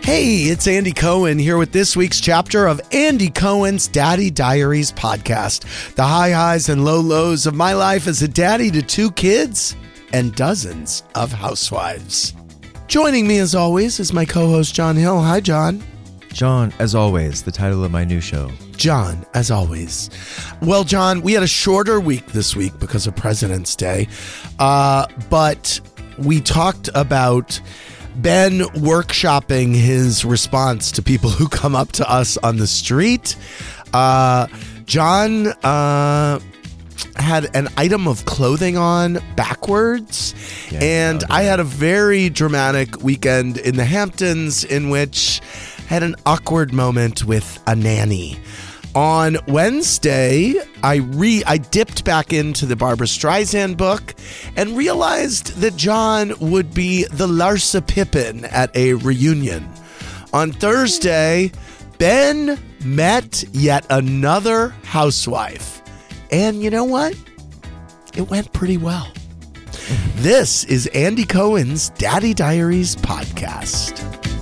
Hey, it's Andy Cohen here with this week's chapter of Andy Cohen's Daddy Diaries podcast. The high highs and low lows of my life as a daddy to 2 kids and dozens of housewives. Joining me as always is my co-host John Hill. Hi, John. John, as always, the title of my new show. John, as always. Well, John, we had a shorter week this week because of President's Day, but we talked about Ben workshopping his response to people who come up to us on the street. John had an item of clothing on backwards, and I had a very dramatic weekend in the Hamptons in which I had an awkward moment with a nanny. On Wednesday, I dipped back into the Barbra Streisand book and realized that John would be the Larsa Pippen at a reunion. On Thursday, Ben met yet another housewife. And you know what? It went pretty well. This is Andy Cohen's Daddy Diaries podcast.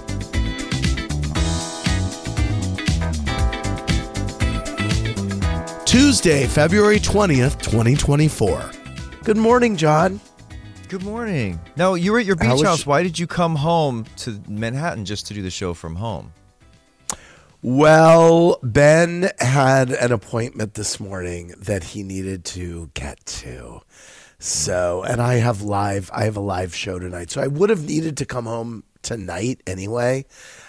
Tuesday, February 20th, 2024. Good morning, John. Good morning. No, you were at your beach house. Why did you come home to Manhattan just to do the show from home? Well, Ben had an appointment this morning that he needed to get to. So, and I have a live show tonight. So I would have needed to come home tonight anyway.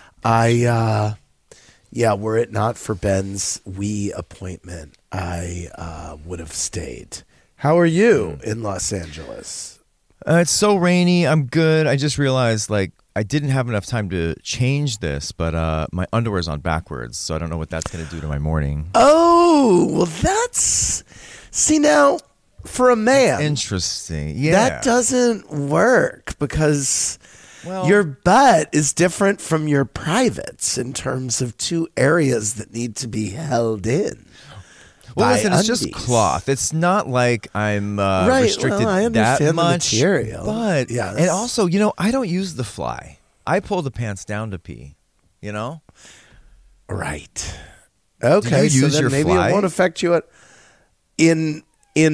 Were it not for Ben's appointment, I would have stayed. How are you in Los Angeles? It's so rainy. I'm good. I just realized, I didn't have enough time to change this, but my underwear's on backwards, so I don't know what that's going to do to my morning. Oh, well, see now, for a man. Interesting. Yeah. That doesn't work because your butt is different from your privates in terms of 2 areas that need to be held in. Well, listen, it's just cloth. It's not like I'm restricted I understand that much. The material. But, and also, I don't use the fly. I pull the pants down to pee, Right. Okay, do you use so then your maybe fly? It won't affect you in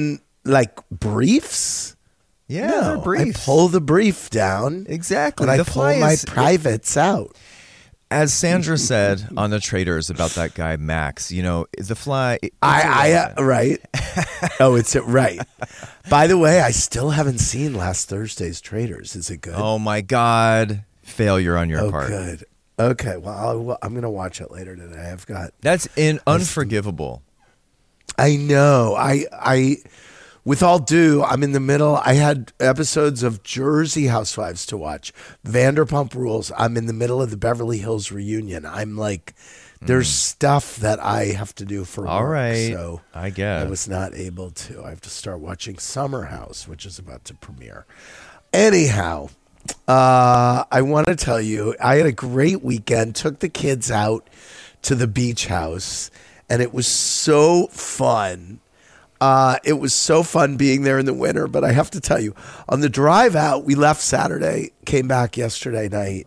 briefs? Yeah, no, they're briefs. I pull the brief down. Exactly. And I pull my privates out. As Sandra said on the Traders about that guy Max, the fly. Right. Oh, it's right. By the way, I still haven't seen last Thursday's Traders. Is it good? Oh my God, failure on your part. Good. Okay. Well, I'm going to watch it later today. That's unforgivable. I know. I with all due, I'm in the middle. I had episodes of Jersey Housewives to watch. Vanderpump Rules. I'm in the middle of the Beverly Hills reunion. I'm there's stuff that I have to do for all work. Right. So I guess I was not able to. I have to start watching Summer House, which is about to premiere. Anyhow, I want to tell you, I had a great weekend. Took the kids out to the beach house, and it was so fun. It was so fun being there in the winter, but I have to tell you, on the drive out, we left Saturday, came back yesterday night,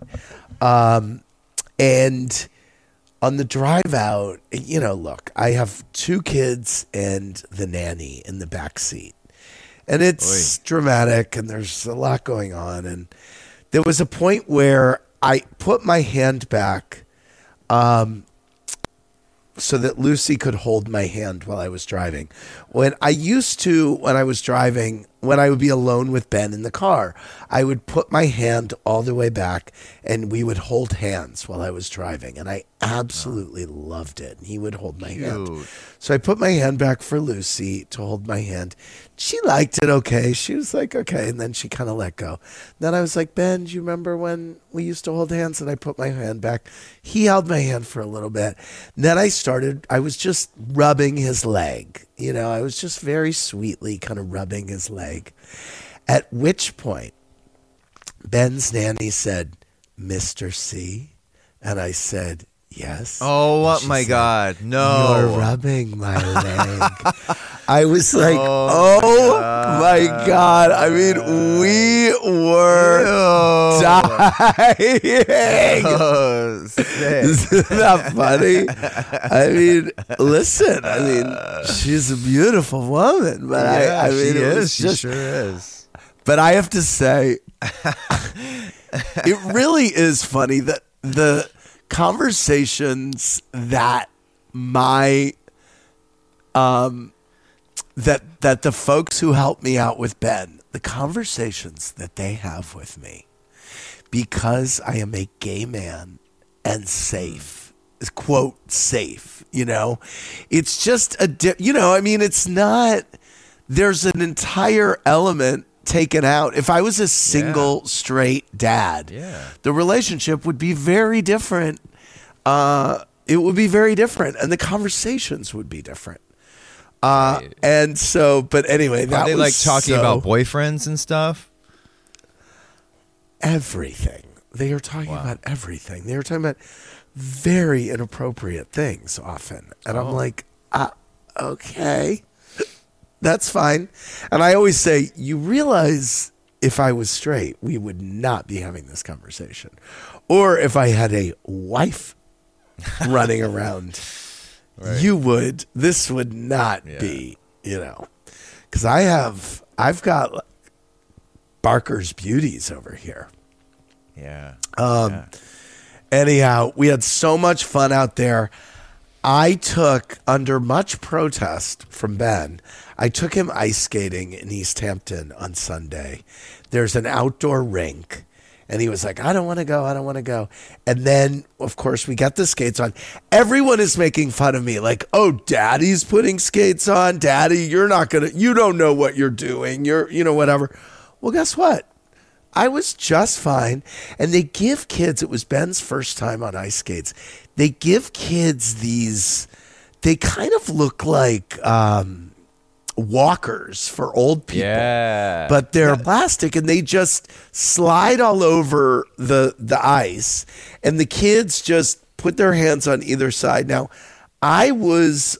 and on the drive out, look, I have 2 kids and the nanny in the back seat, and it's dramatic, and there's a lot going on, and there was a point where I put my hand back, so that Lucy could hold my hand while I was driving. When I was driving, when I would be alone with Ben in the car, I would put my hand all the way back and we would hold hands while I was driving. And I absolutely loved it. And he would hold my hand. So I put my hand back for Lucy to hold my hand. She liked it okay. She was like, okay. And then she kind of let go. Then I was like, Ben, do you remember when we used to hold hands? And I put my hand back. He held my hand for a little bit. And then I was just rubbing his leg. I was just very sweetly kind of rubbing his leg. At which point, Ben's nanny said, Mr. C. And I said, yes. Oh, my God. No. You're rubbing my leg. I was like, oh my God. I mean, we were dying. Oh, sick. Isn't that funny? I mean, listen, I mean, she's a beautiful woman, but I mean, she it was is. She just, sure is. but I have to say, it really is funny that the conversations that my that the folks who help me out with Ben, the conversations that they have with me, because I am a gay man and safe, quote safe, you know, it's just I mean, it's not. There's an entire element taken out. If I was a single straight dad, the relationship would be very different. It would be very different, and the conversations would be different. And so, but anyway, that Are they was like talking about boyfriends and stuff? Everything. They are talking about everything. They are talking about very inappropriate things often, and I'm like, okay. That's fine. And I always say, you realize if I was straight, we would not be having this conversation. Or if I had a wife running around, you would. This would not be, you know. Because I've got Barker's beauties over here. Anyhow, we had so much fun out there. I took, under much protest from Ben, I took him ice skating in East Hampton on Sunday. There's an outdoor rink. And he was like, I don't want to go. I don't want to go. And then, of course, we got the skates on. Everyone is making fun of me. Like, oh, daddy's putting skates on. Daddy, you don't know what you're doing. Whatever. Well, guess what? I was just fine. And they give kids, it was Ben's first time on ice skates. They give kids these, they kind of look like walkers for old people. Yeah. But they're plastic, and they just slide all over the ice. And the kids just put their hands on either side. Now, I was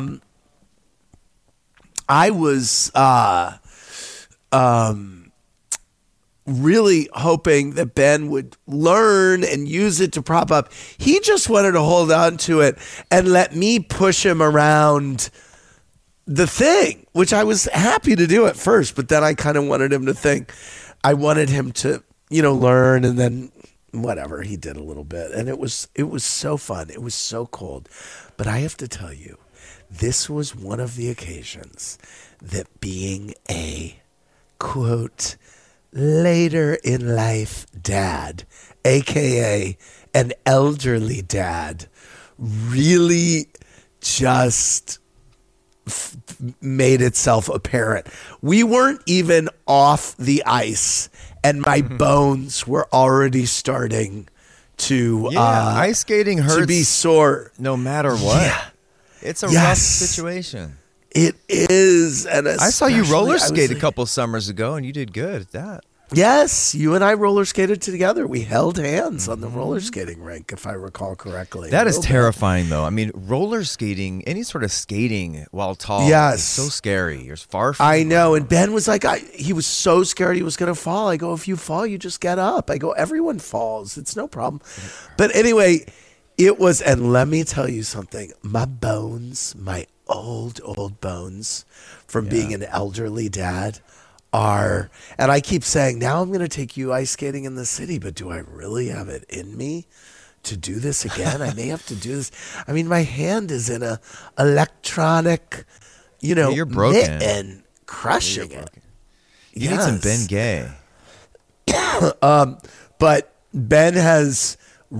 really hoping that Ben would learn and use it to prop up. He just wanted to hold on to it and let me push him around the thing, which I was happy to do at first, but then I kind of wanted him to think. I wanted him to, learn, and then whatever, he did a little bit. And it was so fun. It was so cold. But I have to tell you, this was one of the occasions that being a, quote, later in life dad, aka an elderly dad, really just made itself apparent. We weren't even off the ice, and my bones were already starting to ice skating hurts to be sore no matter what. Yeah. It's a rough situation. It is. And I saw you roller skate a couple summers ago, and you did good at that. Yes, you and I roller skated together. We held hands on the roller skating rink, if I recall correctly. That is terrifying, though. I mean, roller skating, any sort of skating while tall, is so scary. You're far from I know. And Ben was like, he was so scared he was going to fall. I go, if you fall, you just get up. I go, everyone falls. It's no problem. But anyway, it was, and let me tell you something. My bones, my old bones from being an elderly dad are, and I keep saying, now I'm going to take you ice skating in the city, but do I really have it in me to do this again? I may have to do this. I mean, my hand is in a electronic, you're broken. Mitten, crushing it. You need some Ben Gay. But Ben has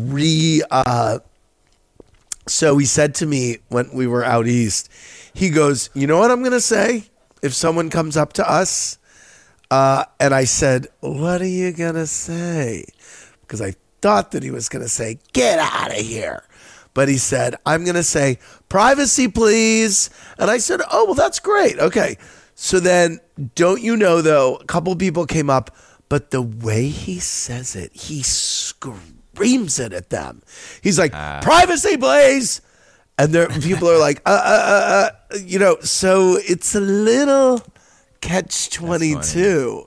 so he said to me when we were out east, he goes, you know what I'm going to say if someone comes up to us? And I said, what are you going to say? Because I thought that he was going to say, get out of here. But he said, I'm going to say, privacy, please. And I said, oh, well, that's great. Okay. So then, don't you know, though, a couple people came up, but the way he says it, he screams it at them. He's like, privacy, please. And people are like, so it's a little catch-22,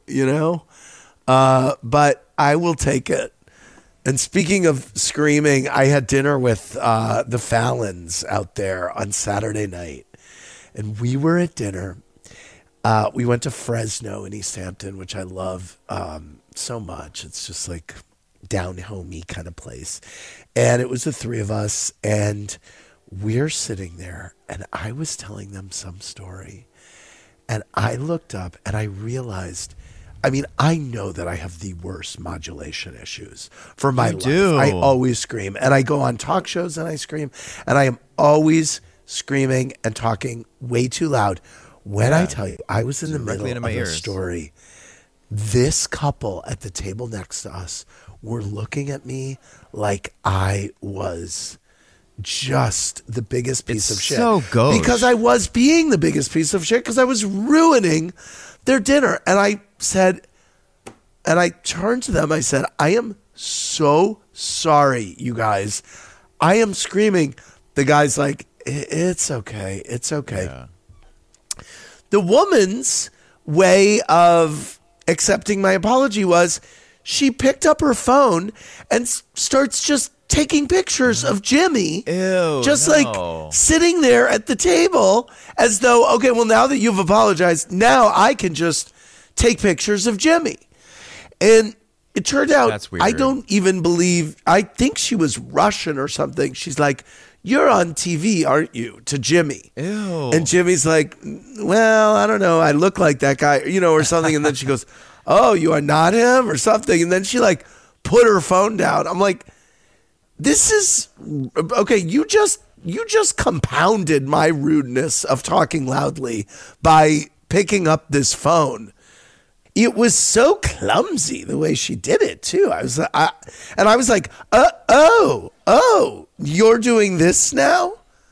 but I will take it. And speaking of screaming, I had dinner with the Fallons out there on Saturday night. And we were at dinner. We went to Fresno in East Hampton, which I love so much. It's just like down-homey kind of place. And it was the three of us. And we're sitting there. And I was telling them some story. And I looked up and I realized... I know that I have the worst modulation issues for my life. I always scream. And I go on talk shows and I scream. And I am always screaming and talking way too loud. When I tell you, I was in the middle of a story. This couple at the table next to us were looking at me like I was just the biggest piece of shit. So gauche. Because I was being the biggest piece of shit because I was ruining their dinner. And I said, and I turned to them, I said, I am so sorry, you guys. I am screaming. The guy's like, it's okay. It's okay. Yeah. The woman's way of accepting my apology was she picked up her phone and starts just taking pictures of Jimmy. Ew, like sitting there at the table as though, okay, well, now that you've apologized, now I can just take pictures of Jimmy. And it turned out, that's weird. I don't even believe, I think she was Russian or something. She's like, you're on TV, aren't you? To Jimmy. Ew. And Jimmy's like, well, I don't know. I look like that guy, or something. And then she goes, oh, you are not him or something. And then she like put her phone down. I'm like, this is, okay, you just compounded my rudeness of talking loudly by picking up this phone. It was so clumsy the way she did it too. I was like, oh, you're doing this now?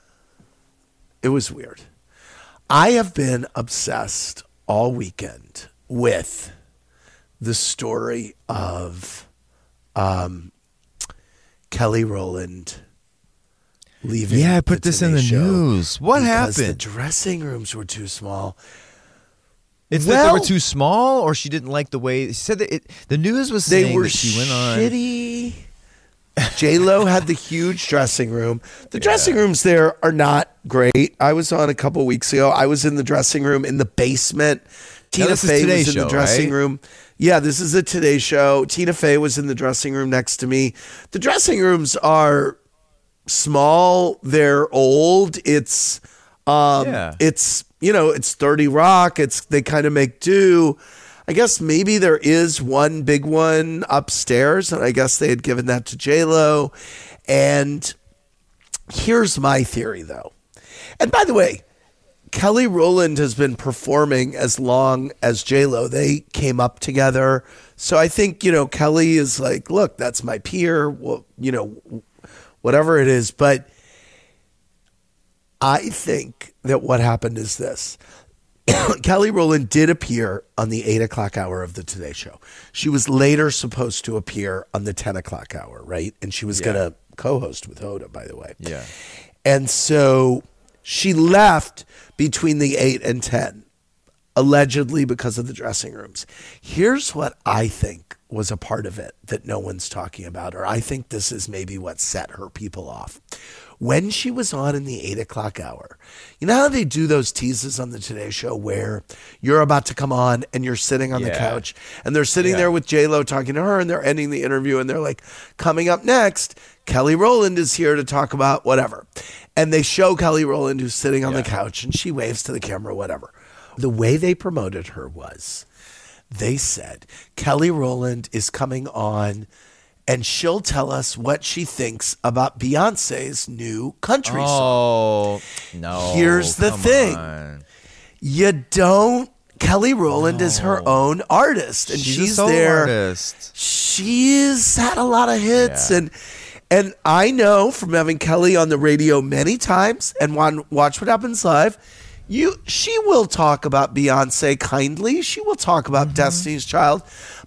It was weird. I have been obsessed all weekend with the story of Kelly Rowland leaving. Yeah, I put this in the news. What happened? The dressing rooms were too small. It's that they were too small, or she didn't like the way. She said that the news was saying they were that she went on. Shitty. J-Lo had the huge dressing room. The dressing rooms there are not great. I was on a couple weeks ago. I was in the dressing room in the basement. Tina Fey was in the dressing room. Yeah, this is a Today Show. Tina Fey was in the dressing room next to me. The dressing rooms are small. They're old. It's it's 30 Rock. They kind of make do. I guess maybe there is one big one upstairs, and I guess they had given that to J-Lo. And here's my theory, though. And by the way, Kelly Rowland has been performing as long as J-Lo. They came up together. So I think, Kelly is like, look, that's my peer. Well, whatever it is. But I think that what happened is this. Kelly Rowland did appear on the 8 o'clock hour of the Today Show. She was later supposed to appear on the 10 o'clock hour, right? And she was going to co-host with Hoda, by the way. Yeah. And so she left between the 8 and 10, allegedly because of the dressing rooms. Here's what I think was a part of it that no one's talking about, or I think this is maybe what set her people off. When she was on in the 8 o'clock hour, you know how they do those teases on the Today Show where you're about to come on and you're sitting on the couch and they're sitting there with J-Lo talking to her and they're ending the interview and they're like, coming up next, Kelly Rowland is here to talk about whatever. And they show Kelly Rowland who's sitting on the couch and she waves to the camera, whatever. The way they promoted her was they said, Kelly Rowland is coming on and she'll tell us what she thinks about Beyonce's new country song. Oh, no. Here's the thing. You don't. Kelly Rowland is her own artist. And she's a there. Artist. She's had a lot of hits. And I know from having Kelly on the radio many times and Watch What Happens Live, she will talk about Beyonce kindly. She will talk about Destiny's Child.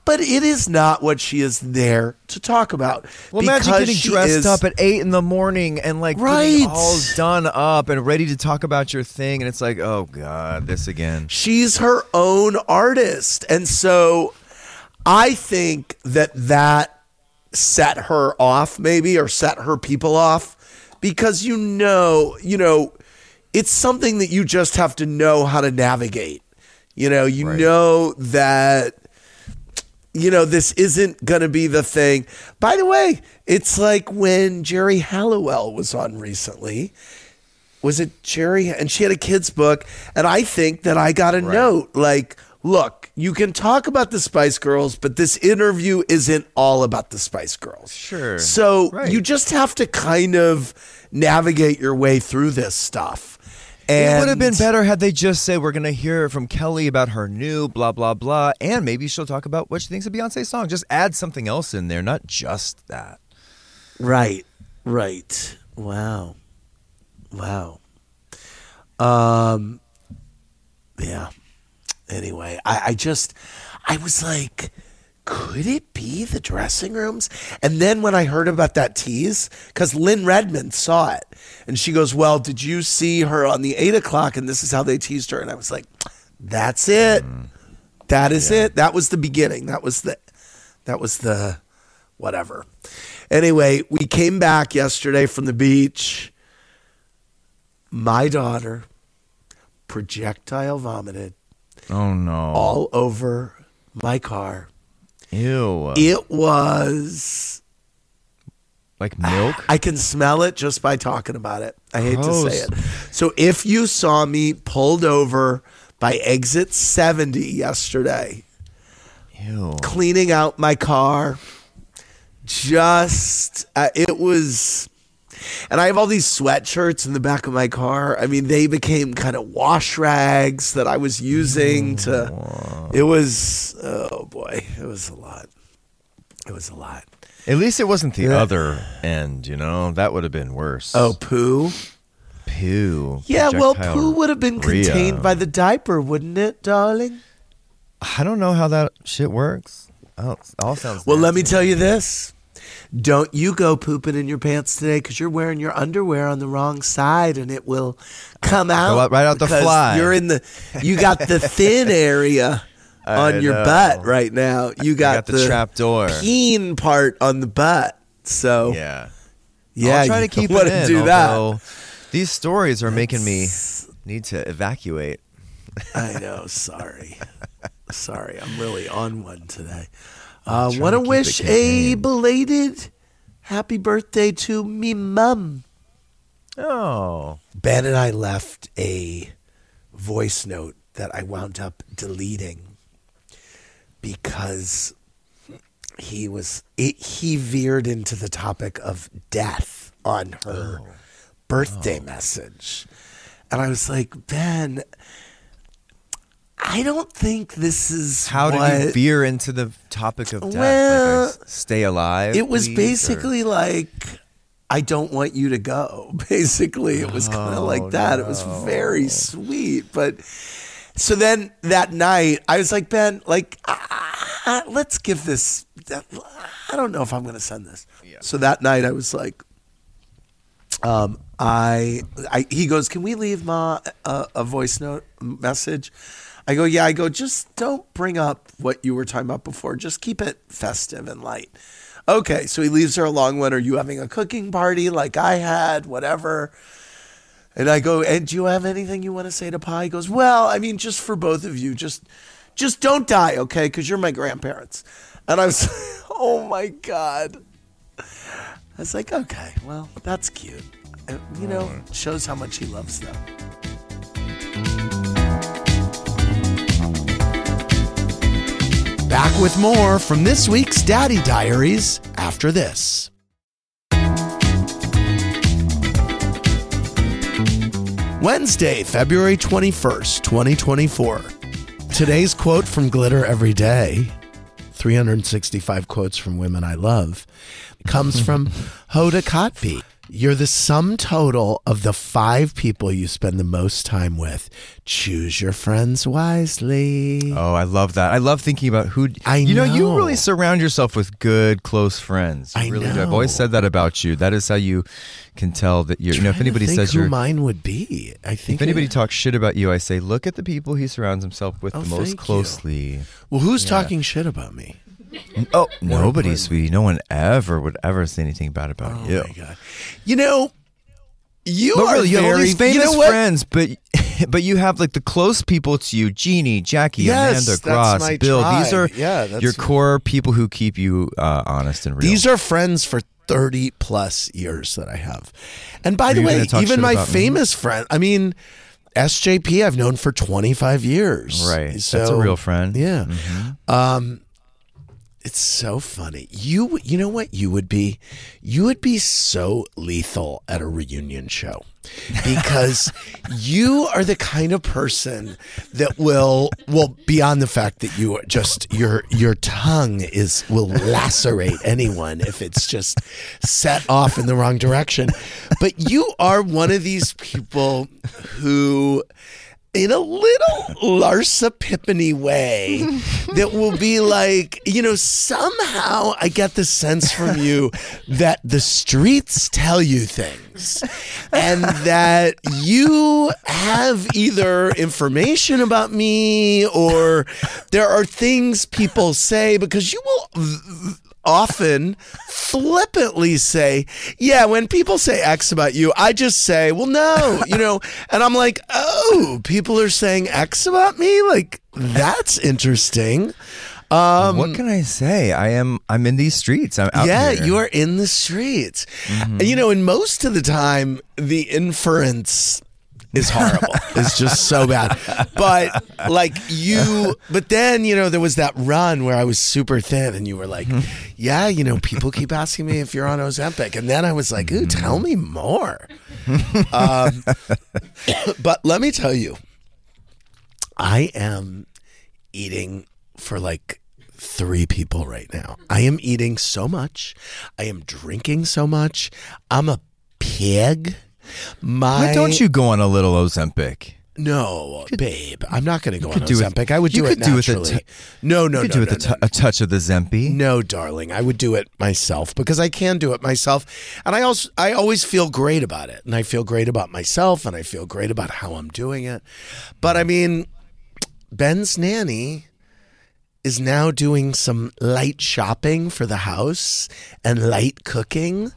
But it is not what she is there to talk about. Well, imagine Because getting she dressed is- up at 8 in the morning and like Right. getting all done up and ready to talk about your thing. And it's like, oh God, this again. She's her own artist. And so I think that set her off maybe, or set her people off, because you know, it's something that you just have to know how to navigate. You Right. know that, this isn't going to be the thing. By the way, it's like when Jerry Halliwell was on recently. Was it Jerry? And she had a kid's book. And I think that I got a note like, look, you can talk about the Spice Girls, but this interview isn't all about the Spice Girls. Sure. So Right. you just have to kind of navigate your way through this stuff. And It would have been better had they just said, we're going to hear from Kelly about her new blah, blah, blah. And maybe she'll talk about what she thinks of Beyonce's song. Just add something else in there, not just that. Right. Wow. Yeah. Anyway, I was like, could it be the dressing rooms? And then when I heard about that tease, because Lynn Redmond saw it, and she goes, well, did you see her on the 8 o'clock? And this is how they teased her. And I was like, that's it. That is it. That was the beginning. That was the whatever. Anyway, we came back yesterday from the beach. My daughter projectile vomited Oh, no. all over my car. Ew. It was, Like milk? I can smell it just by talking about it. I hate to say Gross. it. So if you saw me pulled over by exit 70 yesterday, Ew. cleaning out my car, it was, and I have all these sweatshirts in the back of my car. I mean, they became kind of wash rags that I was using it was, oh boy, it was a lot. At least it wasn't the Yeah. other end, That would have been worse. Oh, poo? Poo. Yeah, well, Projectile poo would have been Rhea. contained by the diaper, wouldn't it, darling? I don't know how that shit works. Oh, it all sounds Well, let me nasty. tell you this. Don't you go pooping in your pants today, because you're wearing your underwear on the wrong side and it will come out. right out the because fly. You got the thin area on I your know. butt right now. You got the trap door. peen part on the butt. So Yeah. yeah, I'll try to you keep want it in. to do that. although These stories are making me need to evacuate. I know. Sorry, I'm really on one today. trying Want to to keep wish it a contained. belated happy birthday to me mum. Oh. Ben and I left a voice note that I wound up deleting because he veered into the topic of death on her birthday message. And I was like, Ben, I don't think this is How did you what- veer into the topic of death? Well, like stay alive? It was please, basically like, I don't want you to go. Basically, it was kind of like that. It was very sweet. But so then that night, I was like, Ben, like, let's give this. I don't know if I'm going to send this. Yeah. So So that night, I was like, he goes, can we leave Ma a voice note message? I go, yeah. I go, just don't bring up what you were talking about before. Just keep it festive and light. Okay, so he leaves her a long one. Are you having a cooking party like I had? Whatever. And I go, and do you have anything you want to say to Pa? He goes, well, I mean, just for both of you, just don't die, okay? Because you're my grandparents. And I was, oh my God. I was like, okay, well, that's cute. Shows how much he loves them. Back with more from this week's Daddy Diaries after this. Wednesday, February 21st, 2024. Today's quote from Glitter Every Day, 365 quotes from women I love, comes from Hoda Kotb. You're the sum total of the 5 people you spend the most time with. Choose your friends wisely. Oh, I love that. I love thinking about who. I know. You really surround yourself with good, close friends. You I really do. know. I've always said that about you. That is how you can tell that you're. If anybody says who you're. mine would be, I think. If anybody talks shit about you, I say, look at the people he surrounds himself with the thank most you. closely. Well, who's talking shit about me? Oh, nobody, sweetie. No one would ever say anything bad about Oh you. my God. You know, you But are really, you have all very these famous you know what? friends, but you have like the close people to you: Jeannie, Jackie, Yes, Amanda, that's Gross, my Bill. tribe. These are Yeah, your core people who keep you honest and real. These are friends for 30 plus years that I have. And by Are the you way, gonna talk even shit my about me? famous friend, I mean, SJP I've known for 25 years. Right. So, That's a real friend. Yeah. It's so funny. You know what you would be? You would be so lethal at a reunion show because you are the kind of person that will beyond the fact that you are just your tongue will lacerate anyone if it's just set off in the wrong direction. But you are one of these people who, in a little Larsa Pippen-y way, that will be like, somehow I get the sense from you that the streets tell you things and that you have either information about me or there are things people say, because you will often flippantly say, yeah, when people say X about you, I just say, well, no, and I'm like, oh, people are saying X about me? Like, that's interesting. What can I say? I'm in these streets. I'm out Yeah, here. you are in the streets. And most of the time, the inference is horrible. It's just so bad. But but then, there was that run where I was super thin and you were like, yeah, people keep asking me if you're on Ozempic. And then I was like, ooh, tell me more. But let me tell you, I am eating for 3 people right now. I am eating so much. I am drinking so much. I'm a pig. Why don't you go on a little Ozempic? No, babe, I'm not going to go on do it- Ozempic. I would you do it could do with a naturally. t- No, You could do with a touch of the Zempi. No, darling, I would do it myself because I can do it myself, and I always feel great about it, and I feel great about myself, and I feel great about how I'm doing it. But I mean, Ben's nanny is now doing some light shopping for the house and light cooking,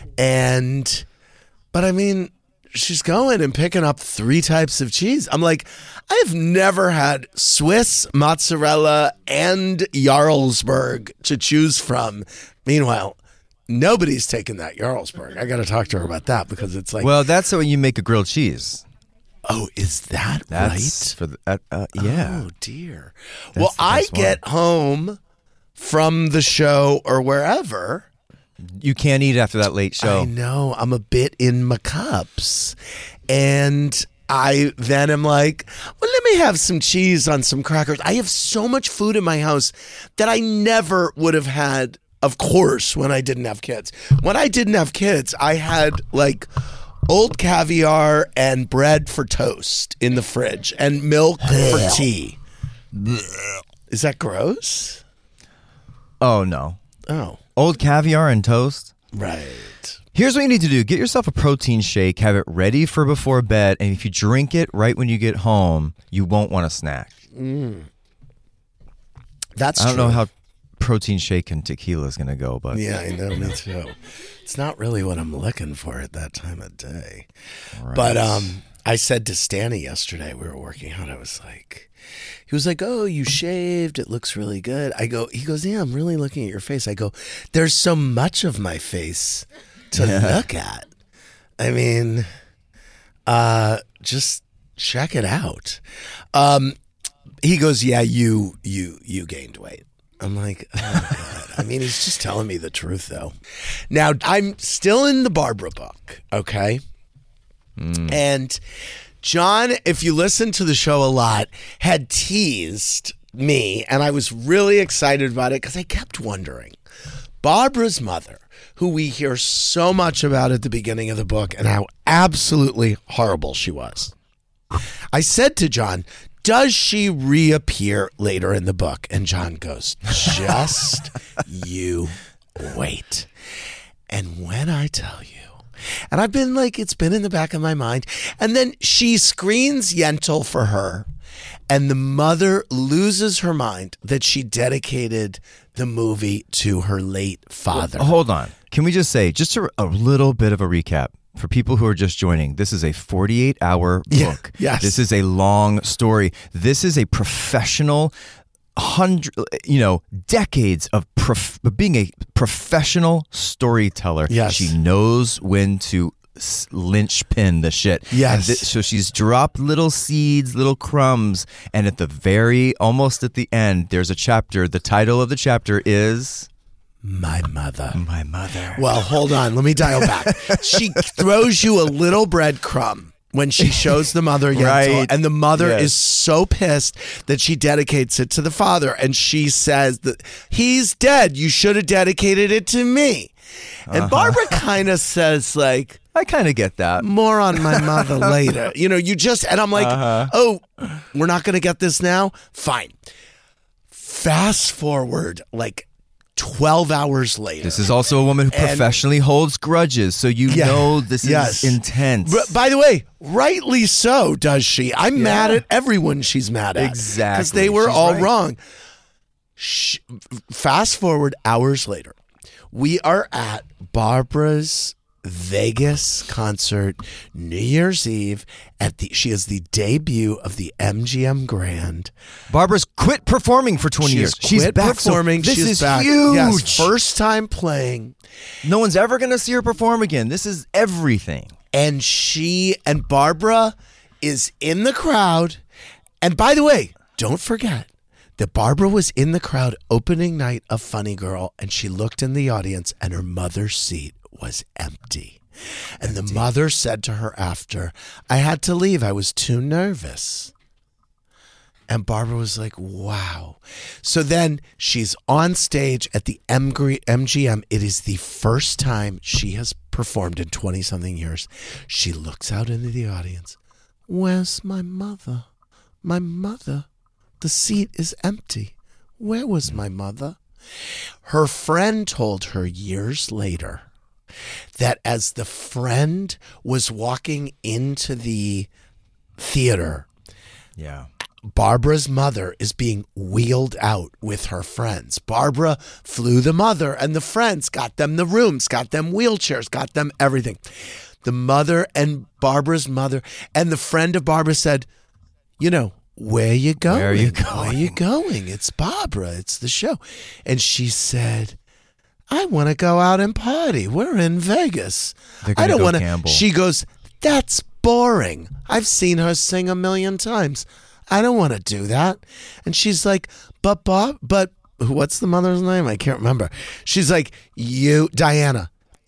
but I mean, she's going and picking up 3 types of cheese. I'm like, I've never had Swiss, mozzarella, and Jarlsberg to choose from. Meanwhile, nobody's taken that Jarlsberg. I got to talk to her about that because it's like, Well, that's when you make a grilled cheese. oh, is that That's right? for the yeah. Oh, dear. That's Well, the I best one. get home from the show or wherever. You can't eat after that late show. I know. I'm a bit in my cups. And I then am like, well, let me have some cheese on some crackers. I have so much food in my house that I never would have had, of course, when I didn't have kids. When I didn't have kids, I had old caviar and bread for toast in the fridge and milk for tea. Is that gross? Oh, no. Oh, Old caviar and toast. right. Here's what you need to do. Get yourself a protein shake. Have it ready for before bed. And if you drink it right when you get home, you won't want to snack. That's I don't true. know how protein shake and tequila is going to go, but Yeah, I know, me too. It's not really what I'm looking for at that time of day. Right. But I said to Stanny yesterday, we were working out, I was like, he was like, oh, you shaved, it looks really good. He goes, yeah, I'm really looking at your face. I go, there's so much of my face to look at. I mean, just check it out. He goes, yeah, you gained weight. I'm like, oh God. I mean, he's just telling me the truth, though. Now, I'm still in the Barbara book, okay? And John, if you listen to the show a lot, had teased me, and I was really excited about it because I kept wondering, Barbara's mother, who we hear so much about at the beginning of the book and how absolutely horrible she was. I said to John, does she reappear later in the book? And John goes, just you wait. And when I tell you, and I've been like, it's been in the back of my mind. And then she screens Yentl for her. And the mother loses her mind that she dedicated the movie to her late father. Well, hold on. Can we just say, just a little bit of a recap for people who are just joining? This is a 48-hour book. Yes. This is a long story. This is a professional, decades of being a professional storyteller. Yes. She knows when to linchpin the shit. Yes. So she's dropped little seeds, little crumbs, and almost at the end, there's a chapter. The title of the chapter is My Mother. My Mother. Well, hold on. Let me dial back. She throws you a little breadcrumb when she shows the mother Yentl, Right. and the mother Yes. is so pissed that she dedicates it to the father, and she says that he's dead. You should have dedicated it to me. And Barbara kind of says like, I kind of get that. more on my mother later. And I'm like, oh, we're not going to get this now? Fine. Fast forward like 12 hours later. This is also a woman who professionally holds grudges, so know this is intense. By the way, rightly so, does she? I'm mad at everyone she's mad at. Exactly. Because they were She's all right. wrong. Fast forward hours later. We are at Barbara's Vegas concert, New Year's Eve. She is the debut of the MGM Grand. Barbara's quit performing for 20 years. She's quit back. performing. So this She's is back. huge. Yes, first time playing. No one's ever going to see her perform again. This is everything. And Barbara is in the crowd. And by the way, don't forget that Barbara was in the crowd opening night of Funny Girl, and she looked in the audience and her mother's seat was empty. And the mother said to her after, I had to leave. I was too nervous. And Barbara was like, wow. So then she's on stage at the MGM. It is the first time she has performed in 20-something years. She looks out into the audience. Where's my mother? My mother. The seat is empty. Where was my mother? Her friend told her years later that as the friend was walking into the theater, Yeah. Barbara's mother is being wheeled out with her friends. Barbara flew the mother and the friends, got them the rooms, got them wheelchairs, got them everything. The mother and Barbara's mother and the friend of Barbara said, where are you going? Where are you going? Where are you going? It's Barbara. It's the show. And she said, I want to go out and party. We're in Vegas. They're I gonna don't go want to. gamble. She goes, that's boring. I've seen her sing 1,000,000 times. I don't want to do that. And she's like, but what's the mother's name? I can't remember. She's like, Diana,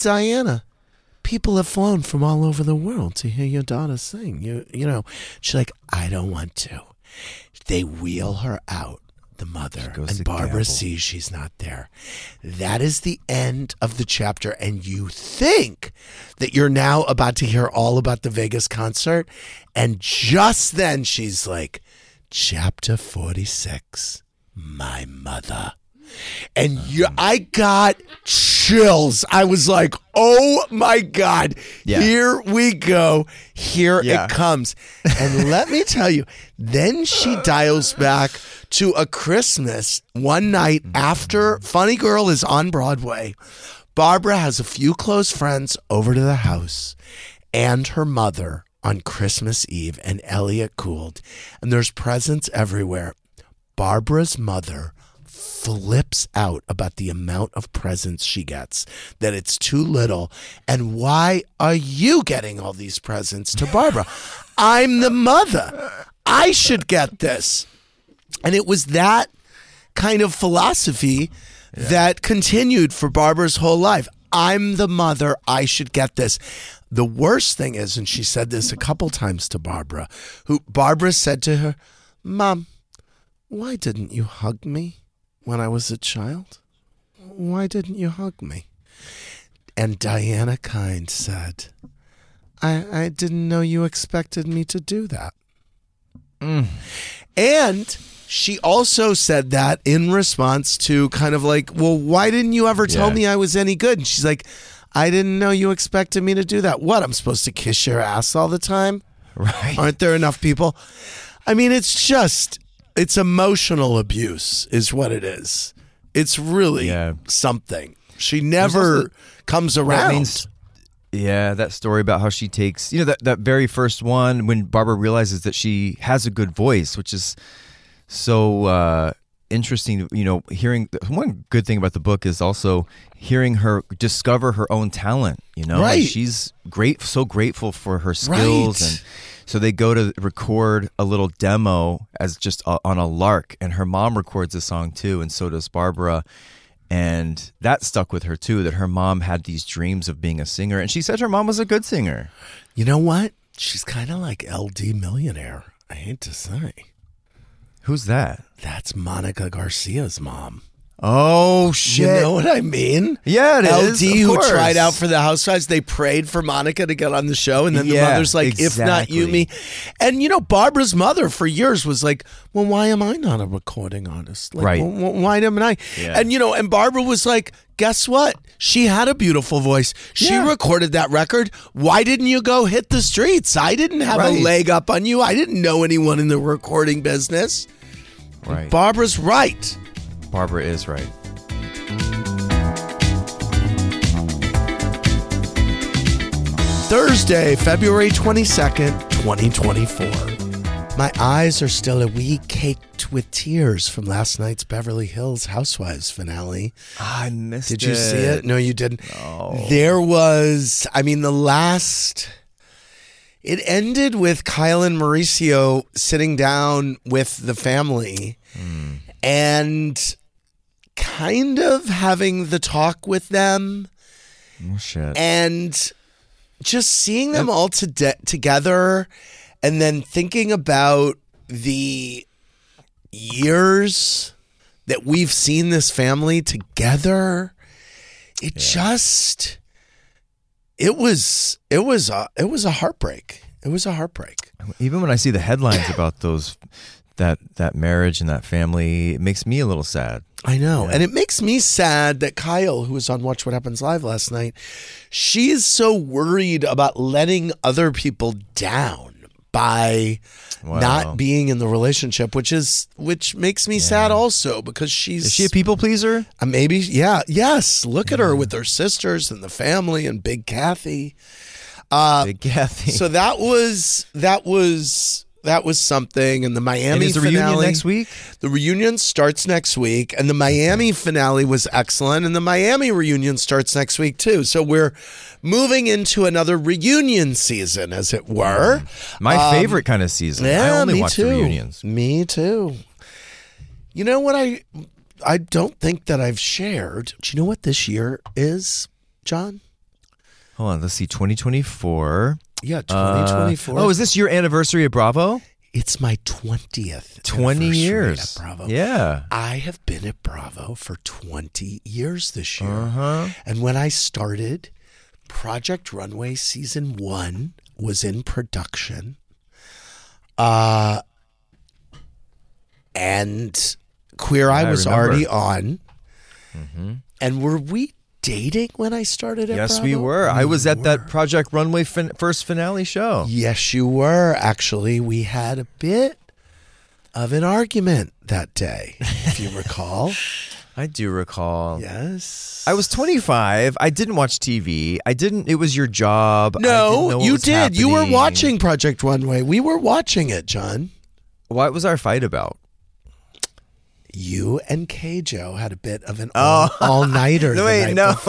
people have flown from all over the world to hear your daughter sing. She's like, I don't want to. They wheel her out, the mother, and Barbara gamble. sees she's not there. That is the end of the chapter, and you think that you're now about to hear all about the Vegas concert, and just then she's like, chapter 46, my mother. And I got chills. I was like, oh my God, Here we go. Here it comes. And let me tell you, then she dials back to a Christmas one night after Funny Girl is on Broadway. Barbara has a few close friends over to the house and her mother on Christmas Eve, and Elliot Gould. And there's presents everywhere. Barbara's mother flips out about the amount of presents she gets, that it's too little. And why are you getting all these presents to Barbara? I'm the mother. I should get this. And it was that kind of philosophy that continued for Barbara's whole life. I'm the mother. I should get this. The worst thing is, and she said this a couple times to Barbara, Barbara said to her, Mom, why didn't you hug me when I was a child? why didn't you hug me? And Diana Kind said, I didn't know you expected me to do that. And she also said that in response to kind of like, well, why didn't you ever tell me I was any good? And she's like, I didn't know you expected me to do that. What, I'm supposed to kiss your ass all the time? Right. Aren't there enough people? I mean, it's emotional abuse is what it is. It's really something. She never comes around. That story about how she takes, that very first one when Barbara realizes that she has a good voice, which is so interesting. Hearing one good thing about the book is also hearing her discover her own talent. Right. She's so grateful for her skills, and so they go to record a little demo as just on a lark, and her mom records a song too, and so does Barbara. And that stuck with her too, that her mom had these dreams of being a singer. And she said her mom was a good singer. You know what? She's kind of like LD Millionaire. I hate to say. Who's that? That's Monica Garcia's mom. Oh, shit. You know what I mean? Yeah, it LD, is. who tried out for the Housewives, they prayed for Monica to get on the show, and then the mother's like, if not you, me. And, Barbara's mother for years was like, well, why am I not a recording artist? Like, right. Why am I? Yeah. And, and Barbara was like, guess what? She had a beautiful voice. She recorded that record. Why didn't you go hit the streets? I didn't have a leg up on you. I didn't know anyone in the recording business. Right. Barbara's right. Barbara is right. Thursday, February 22nd, 2024. My eyes are still a wee caked with tears from last night's Beverly Hills Housewives finale. I missed it. Did you see it? No, you didn't. No. There was, it ended with Kyle and Mauricio sitting down with the family and kind of having the talk with them. Oh, shit. And just seeing them all together, and then thinking about the years that we've seen this family together. It was a heartbreak. It was a heartbreak. Even when I see the headlines about that marriage and that family, it makes me a little sad. I know. And it makes me sad that Kyle, who was on Watch What Happens Live last night, she is so worried about letting other people down by not being in the relationship, which makes me sad also, because Is she a people pleaser? Maybe, yeah. Yes. Look at her with her sisters and the family and Big Kathy. Big Kathy. So that was something. And the Miami is the finale reunion next week? The reunion starts next week, and the Miami finale was excellent, and the Miami reunion starts next week too. So we're moving into another reunion season, as it were. My favorite kind of season. Yeah, I only me watch too. the reunions. Me too. You know what I don't think that I've shared. Do you know what this year is, John? Hold on, let's see. 2024. Yeah, 2024. Is this your anniversary of Bravo? It's my 20th 20 anniversary years. at Bravo. Yeah. I have been at Bravo for 20 years this year. Uh-huh. And when I started, Project Runway Season 1 was in production. And Queer Eye was already on. Mm-hmm. And were we dating when I started at Yes, Bravo? we were. I was at that Project Runway first finale show. Yes, you were. Actually, we had a bit of an argument that day, if you recall. I do recall. Yes. I was 25. I didn't watch TV. It was your job. I didn't know No, what you was did. happening. You were watching Project Runway. We were watching it, John. What was our fight about? You and K-Joe had a bit of an all-nighter. No, Yes,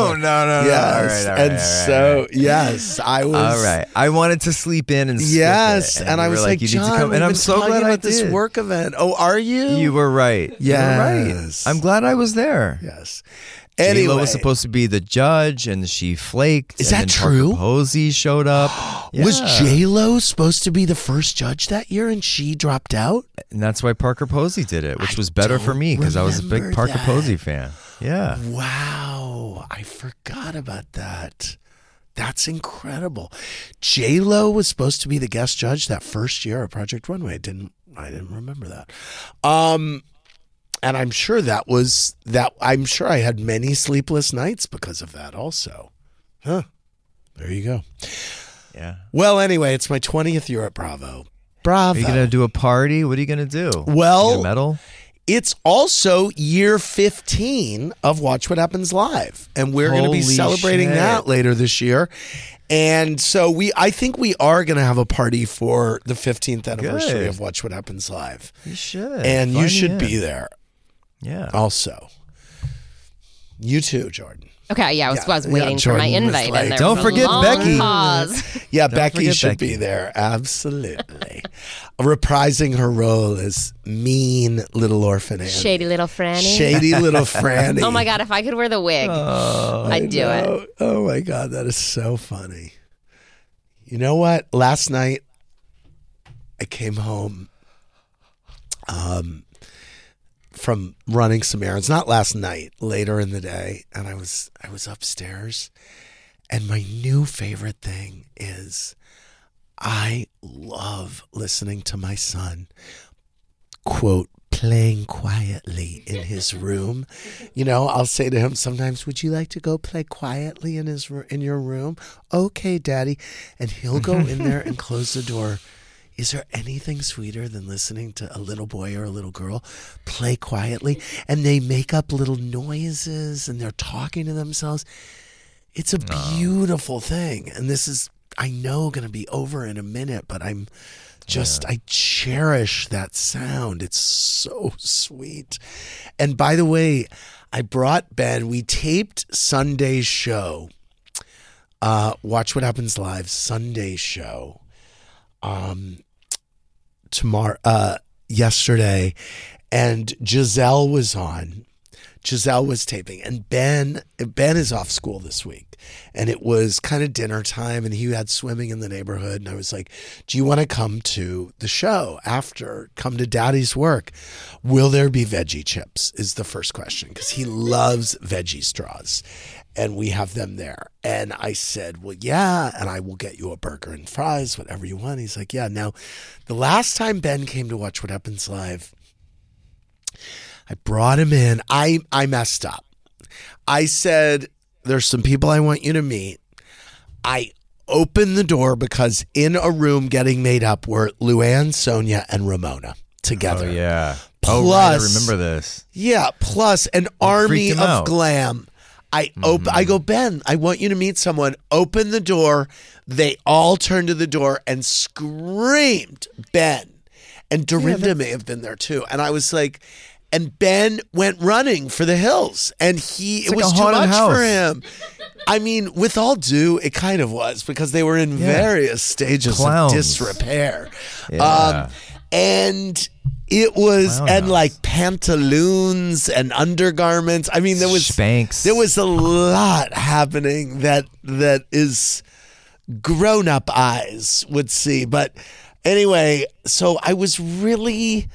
yes, I was. All right, I wanted to sleep in and skip Yes, it, and I you was were like, you need to John, come. And I'm so glad I about this did. work event. Oh, are you? You were right. You were right. Yes. I'm glad I was there. Yes. Anyway, Anyway, was supposed to be the judge, and she flaked. Is and that then Parker true? Posey showed up. Was Yeah. J-Lo supposed to be the first judge that year, and she dropped out? And that's why Parker Posey did it, which was better for me because I was a big remember Parker that. Posey fan. Yeah. Wow. I forgot about that. That's incredible. J-Lo was supposed to be the guest judge that first year of Project Runway. I didn't remember that. And I'm sure I'm sure I had many sleepless nights because of that also. Huh. There you go. Yeah. Well, anyway, it's my 20th year at Bravo. Bravo. Are you going to do a party? What are you going to do? Well, Get a medal? It's also year 15 of Watch What Happens Live. And we're going to be celebrating that later this year. And so I think we are going to have a party for the 15th anniversary of Watch What Happens Live. You should. And you should be there. Yeah. Also. You too, Jordan. Okay, yeah, I was waiting for my invite. Like, and there don't was forget a long Becky. Pause. Yeah, Becky should be there. Absolutely. Reprising her role as mean little orphan Annie. Shady little Franny. Shady little Franny. Oh my God, if I could wear the wig, I'd do it. Oh my God, that is so funny. You know what? Last night, I came home from running some errands. Not last night, later in the day, and I was upstairs, and my new favorite thing is I love listening to my son, quote, playing quietly in his room. You know, I'll say to him sometimes, would you like to go play quietly in your room? Okay, Daddy. And he'll go in there and close the door. Is there anything sweeter than listening to a little boy or a little girl play quietly? And they make up little noises and they're talking to themselves. It's a beautiful thing. And this is, I know, going to be over in a minute, but I cherish that sound. It's so sweet. And by the way, I brought Ben. We taped Sunday's show. Watch What Happens Live, Sunday's show. Yesterday, and Giselle was on. Giselle was taping, and Ben is off school this week, and it was kind of dinner time, and he had swimming in the neighborhood, and I was like, do you want to come to the show after? Come to Daddy's work. Will there be veggie chips is the first question, because he loves veggie straws, and we have them there. And I said, well, yeah, and I will get you a burger and fries, whatever you want. He's like, yeah. Now, the last time Ben came to Watch What Happens Live, I brought him in. I messed up. I said, there's some people I want you to meet. I opened the door because in a room getting made up were Luann, Sonia, and Ramona together. Oh, yeah. Plus, right, I remember this. Yeah, plus an army of glam. I go, Ben, I want you to meet someone. Open the door. They all turned to the door and screamed, Ben. And Dorinda may have been there too. And I was like, and Ben went running for the hills. And it was too much for him. I mean, with all due, it kind of was, because they were in various stages of disrepair. Yeah. And it was, and like pantaloons and undergarments. I mean, there was Spanx. There was a lot happening that is grown-up eyes would see. But anyway, so I really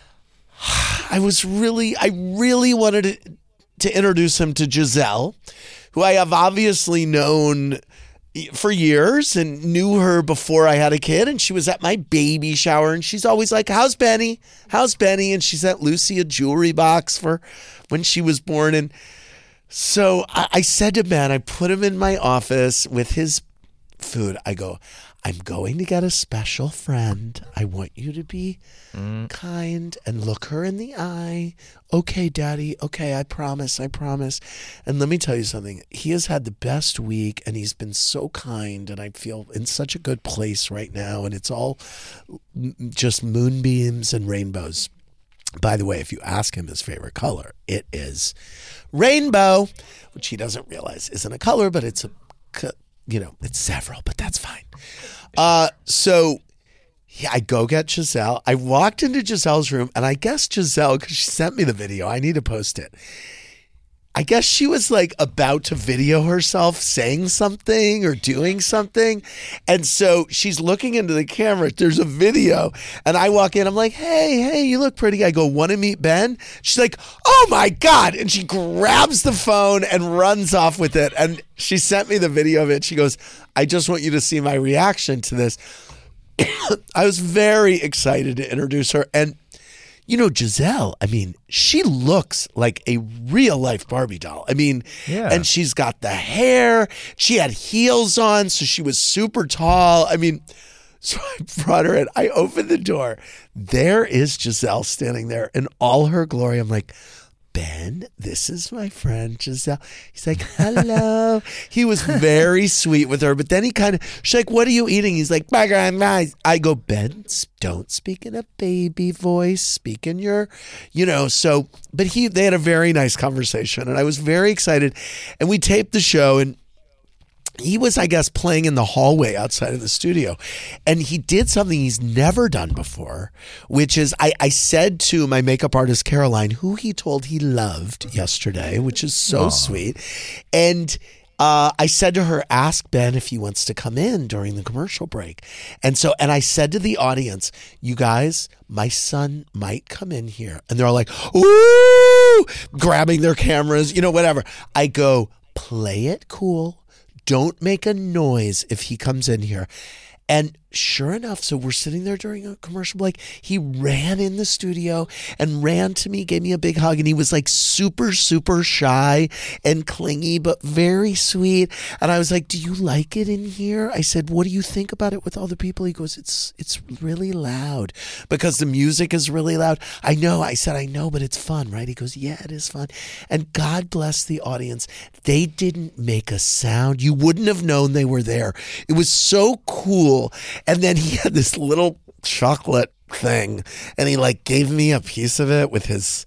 wanted to introduce him to Giselle, who I have obviously known for years and knew her before I had a kid, and she was at my baby shower, and she's always like, how's Benny? And she sent Lucy a jewelry box for when she was born. And so I said to Ben, I put him in my office with his food. I go, I'm going to get a special friend. I want you to be kind and look her in the eye. Okay, Daddy. Okay, I promise. And let me tell you something. He has had the best week, and he's been so kind, and I feel in such a good place right now, and it's all just moonbeams and rainbows. By the way, if you ask him his favorite color, it is rainbow, which he doesn't realize isn't a color, but it's it's several, but that's fine. So I go get Giselle. I walked into Giselle's room, and I guess Giselle, because she sent me the video, I need to post it. I guess she was like about to video herself saying something or doing something. And so she's looking into the camera. There's a video. And I walk in. I'm like, hey, you look pretty. I go, want to meet Ben? She's like, oh my God. And she grabs the phone and runs off with it. And she sent me the video of it. She goes, I just want you to see my reaction to this. I was very excited to introduce her. And you know, Giselle, I mean, she looks like a real life Barbie doll. I mean, and she's got the hair. She had heels on, so she was super tall. I mean, so I brought her in. I opened the door. There is Giselle standing there in all her glory. I'm like, Ben, this is my friend Giselle. He's like, hello. He was very sweet with her, but then she's like, what are you eating? He's like, burger and rice. I go, Ben, don't speak in a baby voice. Speak in your, so, but they had a very nice conversation and I was very excited. And we taped the show and he was, I guess, playing in the hallway outside of the studio. And he did something he's never done before, which is I said to my makeup artist, Caroline, who he told he loved yesterday, which is so sweet. And I said to her, ask Ben if he wants to come in during the commercial break. And I said to the audience, you guys, my son might come in here. And they're all like, ooh, grabbing their cameras, whatever. I go, play it cool. Don't make a noise if he comes in here. And sure enough, so we're sitting there during a commercial break. He ran in the studio and ran to me, gave me a big hug. And he was like super, super shy and clingy, but very sweet. And I was like, do you like it in here? I said, what do you think about it with all the people? He goes, it's really loud because the music is really loud. I know. I said, I know, but it's fun, right? He goes, yeah, it is fun. And God bless the audience. They didn't make a sound. You wouldn't have known they were there. It was so cool. And then he had this little chocolate thing and he like gave me a piece of it with his,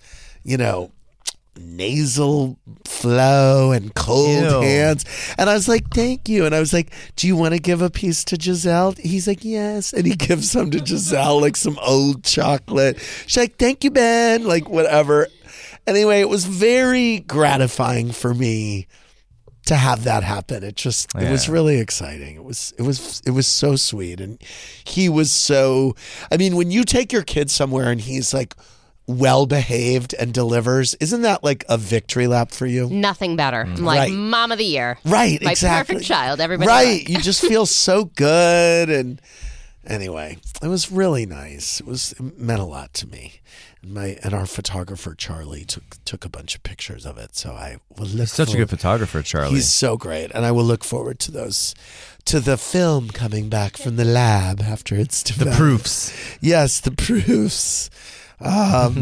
nasal flow and cold hands. And I was like, thank you. And I was like, do you want to give a piece to Giselle? He's like, yes. And he gives some to Giselle, like some old chocolate. She's like, thank you, Ben. Like whatever. Anyway, it was very gratifying for me to have that happen. It was really exciting. It was so sweet. And he was so, I mean, when you take your kid somewhere and he's like well behaved and delivers, isn't that like a victory lap for you? Nothing better. I'm like mom of the year. Right. My exactly. perfect child. Everybody. Right. You just feel so good. And anyway, it was really nice. It meant a lot to me. And our photographer Charlie took a bunch of pictures of it. So I will look. He's such a good photographer, Charlie. He's so great, and I will look forward to the film coming back from the lab after it's developed. The proofs. Yes, the proofs. Oh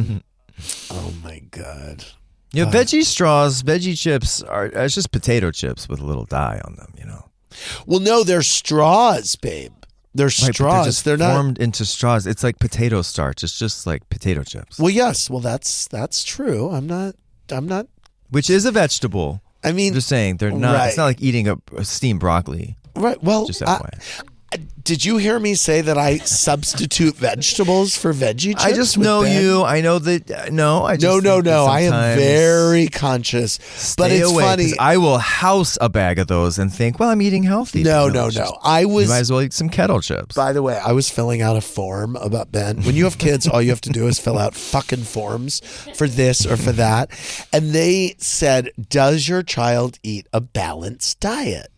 my God. Veggie chips it's just potato chips with a little dye on them. Well, no, they're straws, babe. They're straws. They're not formed into straws. It's like potato starch. It's just like potato chips. Well, yes. Well, that's true. I'm not. Which is a vegetable. I mean, I'm just saying they're not. Right. It's not like eating a steamed broccoli. Right. Well, just that way. Did you hear me say that I substitute vegetables for veggie chips? I just know Ben? You. I know that. No, I just no. I am very conscious. But it's away, funny. I will house a bag of those and think, well, I'm eating healthy. No. You might as well eat some kettle chips. By the way, I was filling out a form about Ben. When you have kids, all you have to do is fill out fucking forms for this or for that. And they said, does your child eat a balanced diet?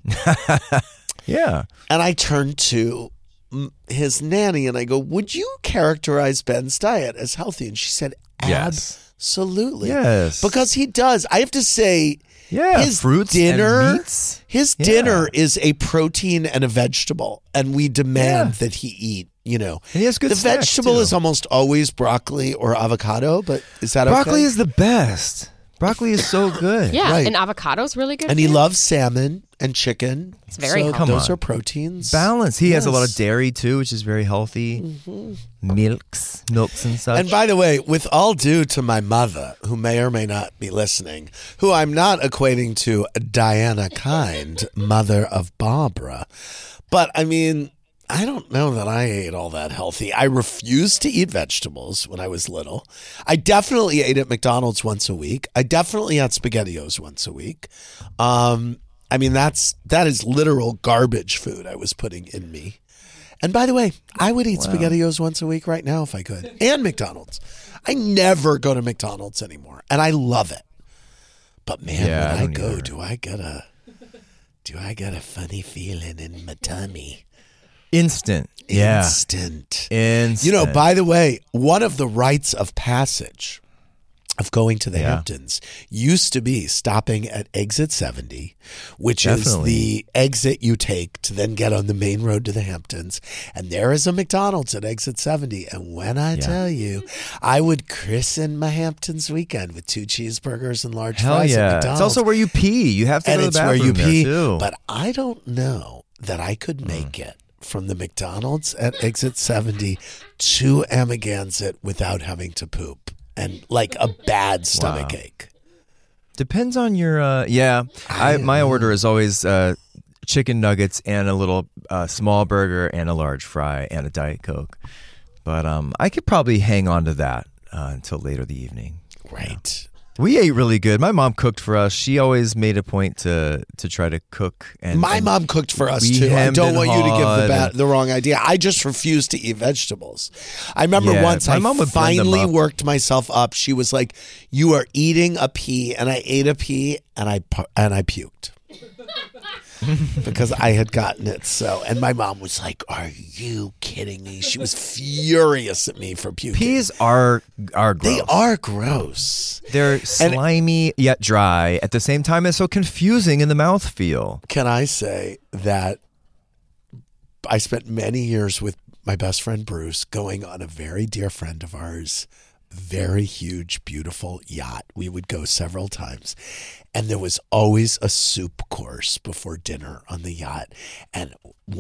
Yeah. And I turned to his nanny and I go, would you characterize Ben's diet as healthy? And she said, absolutely. Yes. Because he does. I have to say, his fruits dinner, and meats. His dinner is a protein and a vegetable. And we demand that he eat, And he has good The snacks, vegetable too. is almost always broccoli or avocado, but is that broccoli okay? is the best. Broccoli is so good. Yeah, Right. and avocado's really good. And he loves salmon and chicken. It's very so healthy. those are proteins. Balance. He has a lot of dairy too, which is very healthy. Mm-hmm. Milks and such. And by the way, with all due to my mother, who may or may not be listening, who I'm not equating to Diana Kind, mother of Barbara, but I mean, I don't know that I ate all that healthy. I refused to eat vegetables when I was little. I definitely ate at McDonald's once a week. I definitely had SpaghettiOs once a week. I mean, that is literal garbage food I was putting in me. And by the way, I would eat SpaghettiOs once a week right now if I could. And McDonald's. I never go to McDonald's anymore, and I love it. But man, when I go, do I get a funny feeling in my tummy? Instant. You know, by the way, one of the rites of passage of going to the Hamptons used to be stopping at exit 70, which is the exit you take to then get on the main road to the Hamptons. And there is a McDonald's at exit 70. And when I tell you, I would christen my Hamptons weekend with 2 cheeseburgers and large fries at McDonald's. It's also where you pee. You have to go to the bathroom where you pee, there too. But I don't know that I could make it from the McDonald's at exit 70 to Amagansett without having to poop and like a bad stomach ache. Depends on your my order is always chicken nuggets and a little small burger and a large fry and a Diet Coke. But I could probably hang on to that until later the evening. Right. We ate really good. My mom cooked for us. She always made a point to try to cook. And my mom cooked for us too. I don't want you to give the wrong idea. I just refuse to eat vegetables. I remember once I finally worked myself up. She was like, "You are eating a pea," and I ate a pea and I puked. Because I had gotten it and my mom was like, "Are you kidding me?" She was furious at me for puking. Peas are gross. They are gross. They're slimy yet dry at the same time, and so confusing in the mouthfeel. Can I say that I spent many years with my best friend Bruce going on a very dear friend of ours, very huge, beautiful yacht. We would go several times. And there was always a soup course before dinner on the yacht. And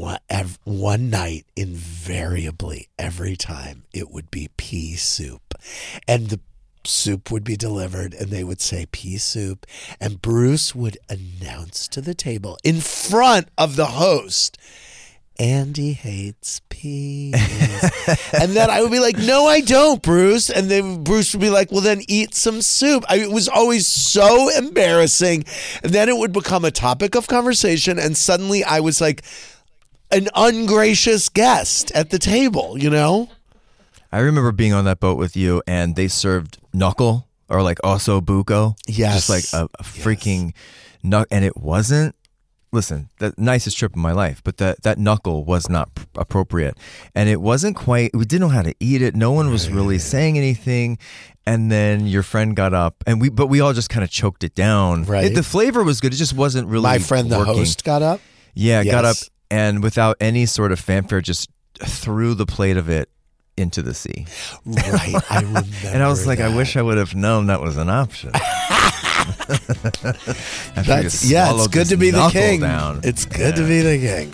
one night, invariably, every time, it would be pea soup. And the soup would be delivered, and they would say pea soup. And Bruce would announce to the table in front of the host, "Andy hates peas." And then I would be like, "No, I don't, Bruce." And then Bruce would be like, "Well, then eat some soup." It was always so embarrassing. And then it would become a topic of conversation. And suddenly I was like an ungracious guest at the table, you know? I remember being on that boat with you, and they served knuckle or like osso buco. Yes. Just like a freaking knuckle. And it wasn't. Listen, the nicest trip of my life, but that knuckle was not appropriate. And it wasn't quite, we didn't know how to eat it. No one was really saying anything. And then your friend got up, and we all just kind of choked it down. Right. The flavor was good. It just wasn't really My friend, the host, got up? Yeah, got up, and without any sort of fanfare, just threw the plate of it into the sea. Right, I remember. And I was like, I wish I would have known that was an option. It's good to be the king. It's good to be the king.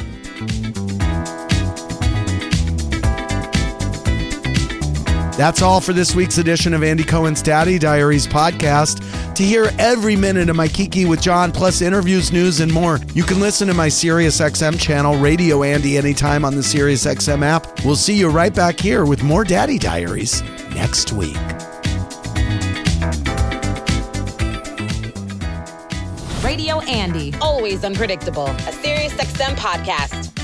That's all for this week's edition of Andy Cohen's Daddy Diaries podcast. To hear every minute of my Kiki with John, plus interviews, news, and more, you can listen to my SiriusXM channel, Radio Andy, anytime on the SiriusXM app. We'll see you right back here with more Daddy Diaries next week. Radio Andy. Always unpredictable. A SiriusXM podcast.